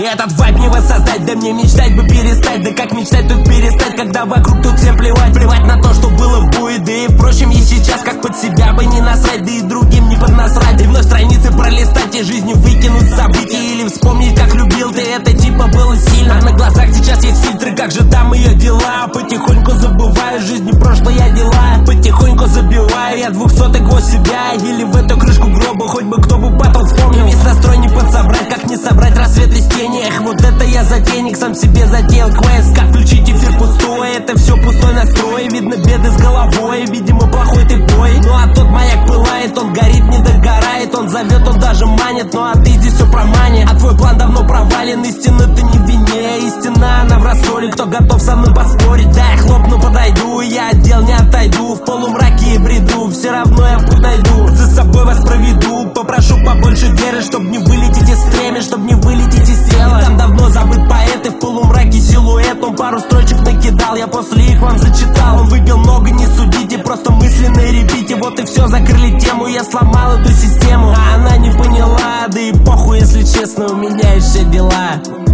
Этот вайб не воссоздать, да мне мечтать бы перестать. Да как мечтать тут перестать, когда вокруг тут всем плевать. Плевать на то, что было в бое, да и впрочем и сейчас. Как под себя бы не насрать, да и другим не поднасрать. И вновь страницы пролистать и жизнью выкинуть события. Или вспомнить, как любил ты, это типа было сильно. А на глазах сейчас есть фильтры, как же там ее дела. Потихоньку забываю жизни прошлые дела. Потихоньку забиваю я 200-й гвоздь себя. Или в эту крышку гроба, хоть бы кто бы потом вспомнил. Весь настрой не подсобрать, как не собрать рассвет из тени. Эх, вот это я затейник, сам себе затеял квест. Как включить эфир пустой, это все пустой настрой. Видно беды с головой, видимо плохой ты бой. Ну а тот маяк пылает, он горит, не догорает. Он зовет, он даже манит, ну а ты здесь все про мани. А твой план давно провален, истина ты не в вине. Истина она в рассоле, кто готов со мной поспорить? Да я хлопну, подойду, я от дел не отойду. В полумраке и бреду, все равно я путь найду. За собой вас проведу, попрошу побольше веры, чтоб не вылететь из стремя, чтоб не вылететь из тела. Там давно забыт поэт и в полумраке силуэт. Он пару строчек накидал, я после их вам зачитал. Он выпил много, не судите, просто мысленно репите. Вот и все, закрыли тему, я сломал эту систему. А она не поняла, да и похуй, если честно, у меня еще дела.